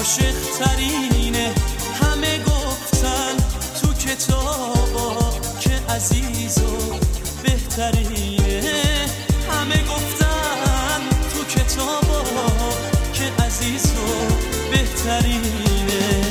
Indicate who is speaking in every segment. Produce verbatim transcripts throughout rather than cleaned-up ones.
Speaker 1: عاشق ترینه. همه گفتن تو کتابا که عزیز و بهترینه. همه گفتن تو کتابا که عزیز و بهترینه.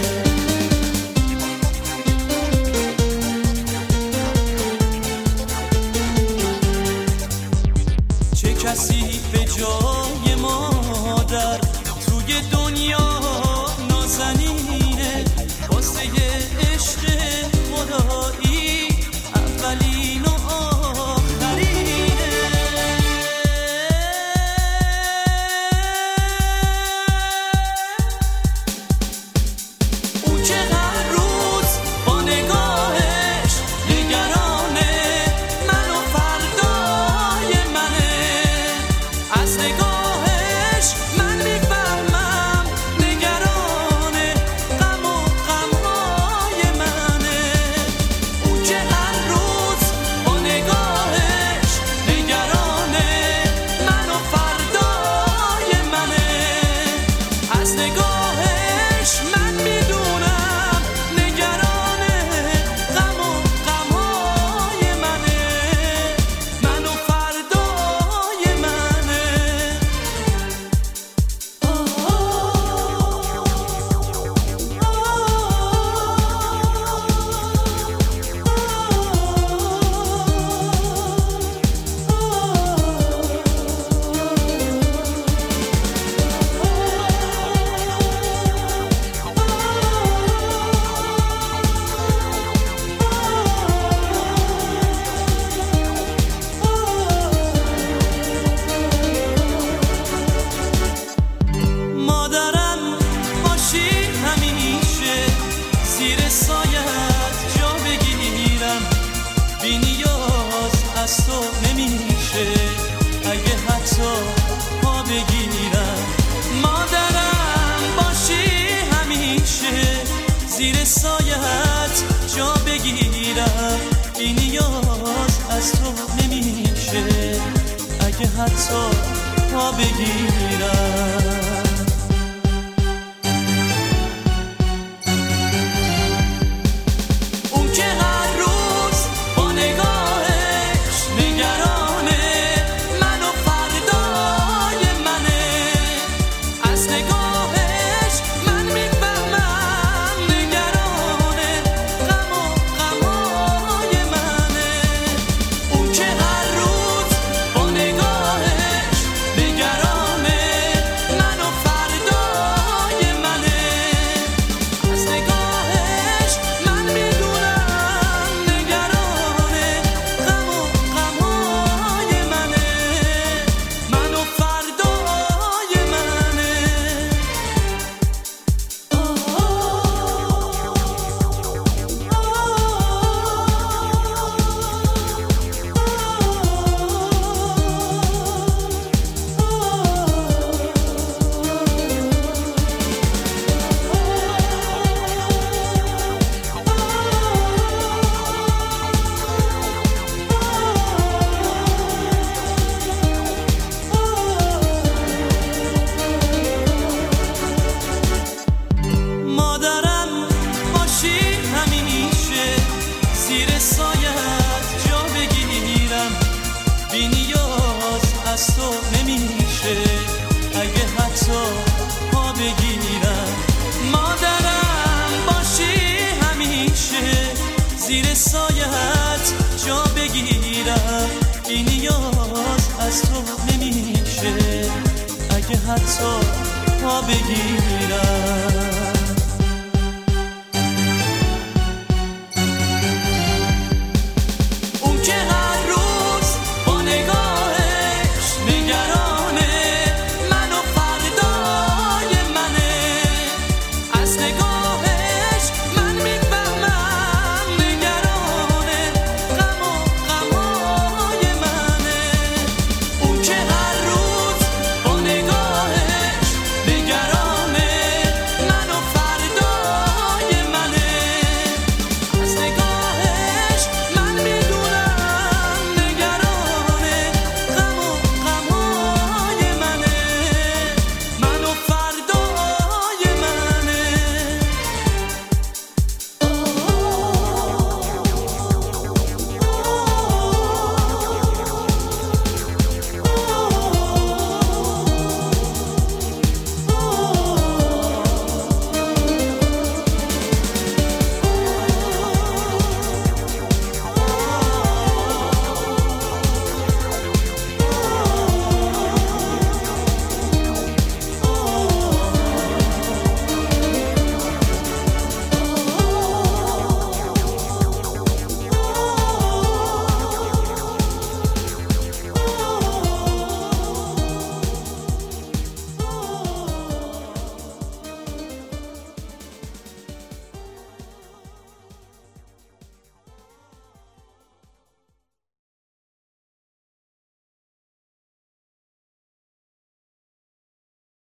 Speaker 1: چه کسی به جای مادر توی دنیا نازنینه. واسه عشق خدایی اولین و آخرینه. اون که هر روز با نگاهش نگرانه من و فردای منه. از نگاهش من میفهمم نگرانه غم و غمهای منه. اون که هر روز با نگاهش نگرانه من و فردای منه. از نگاهش من میدونم نگرانه غم و غمهای منه. من و فردای منه. مادرم باشی همیشه زیر سایت جا بگیرم. بی نیاز از تو نمیشه اگه حتی پا بگیرم. مادرم باشی همیشه زیر سایت جا بگیرم. بی نیاز از تو نمیشه اگه حتی پا بگیرم. اون که هر روز با نگاهش نگرانه من و فردای منه. از نگاهش من میفهمم نگرانه غم و غمهای منه. اون که هر روز با نگاهش نگرانه من و فردای منه. از نگاهش من میدونم نگرانه غم و غمهای منه. من و فردای منه. مادرم باشی همیشه زیر سایت جا بگیرم. بی نیاز از تو نمیشه اگه حتی پا بگیرم. مادرم باشی همیشه زیر سایت جا بگیرم. بی نیاز از تو نمیشه اگه حتی پا بگیرم.